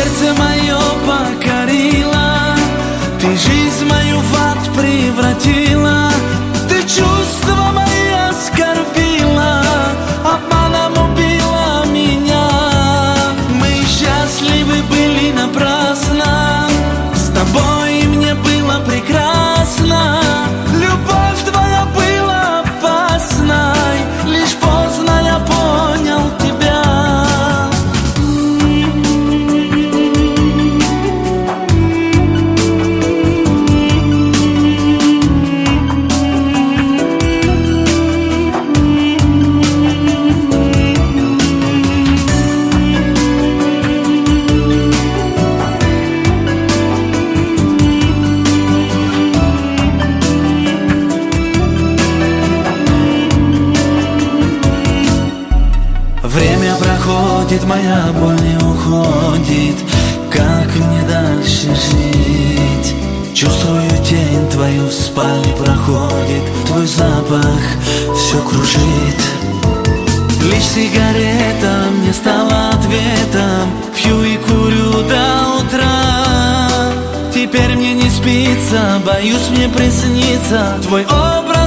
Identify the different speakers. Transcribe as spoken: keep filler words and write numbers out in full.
Speaker 1: сердце мое покорила, ты жизнь мою в ад превратила, ты чувства мои оскорбила, обманом убила меня. Мы счастливы были напрасно, с тобой мне было прекрасно. Любовь твоя была опасной, лишь поздно я понял тебя. Время проходит, моя боль не уходит. Как мне дальше жить? Чувствую тень твою в спальне проходит, твой запах все кружит. Лишь сигарета мне стала ответом, пью и курю до утра. Теперь мне не спится, боюсь, мне приснится твой образ